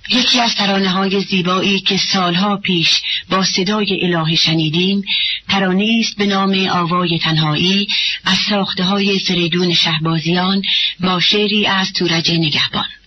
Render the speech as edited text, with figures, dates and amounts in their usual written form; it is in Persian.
یکی از ترانه‌های زیبایی که سالها پیش با صدای الهی شنیدیم، ترانه‌ای است به نام آوای تنهایی از ساخته‌های فریدون شهبازیان با شعری از تورج نگهبان.